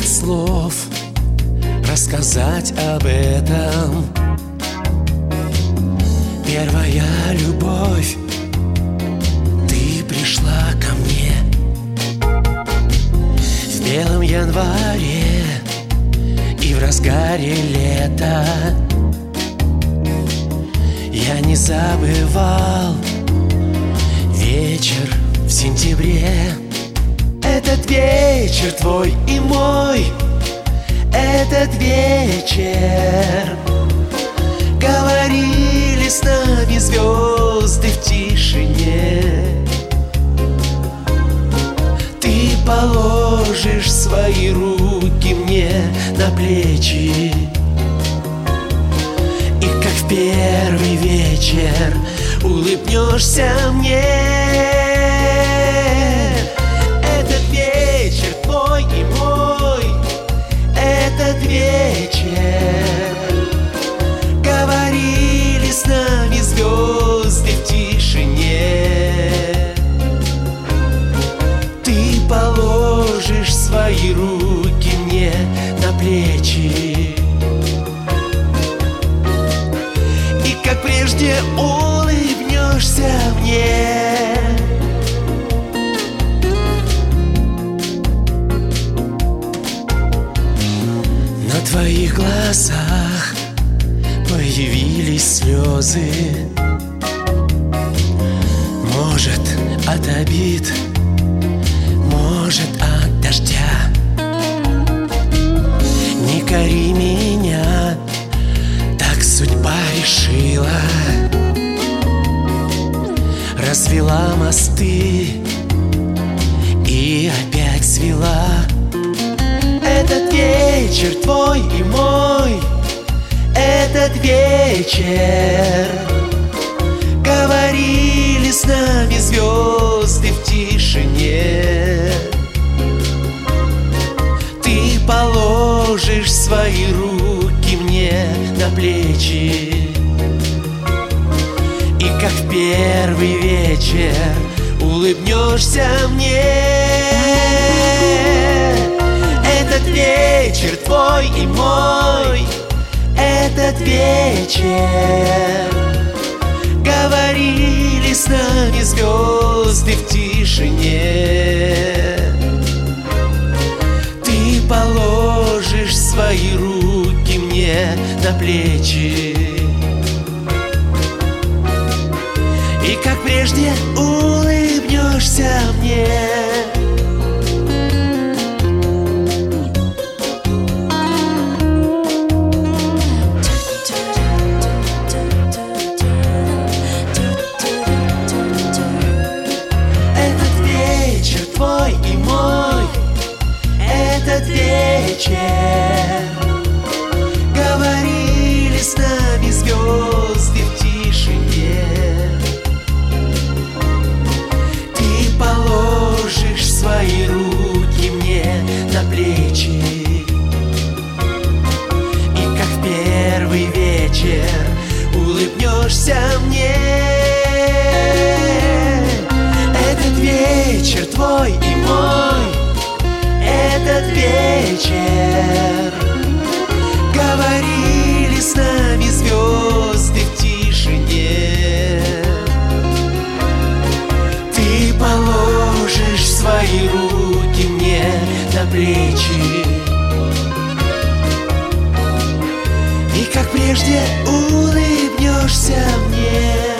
нет слов рассказать об этом. Первая любовь, ты пришла ко мне в белом январе и в разгаре лета. Я не забывал вечер в сентябре. Этот вечер твой и мой, этот вечер говорили с нами звезды в тишине. Ты положишь свои руки мне на плечи, и как в первый вечер улыбнешься мне. Этот вечер твой и мой, этот вечер говорили с нами звезды в тишине. Ты положишь свои руки мне на плечи, и как прежде улыбнешься мне. На твоих глазах появились слезы, может, от обид, может, от дождя. Не кори меня, так судьба решила. Развела мосты и опять свела. Этот вечер твой и мой, этот вечер говорили с нами звезды в тишине. Ты положишь свои руки мне на плечи, и как в первый вечер улыбнешься мне. Этот вечер твой и мой, этот вечер говорили с нами звезды в тишине. Ты положишь свои руки мне на плечи, и как прежде улыбнешься мне. Твой и мой, этот вечер говорили с нами звезды в тишине. Ты положишь свои руки мне на плечи, и как в первый вечер улыбнешься мне. Этот вечер твой и мой, этот вечер говорили с нами звезды в тишине. Ты положишь свои руки мне на плечи, и как прежде улыбнешься мне.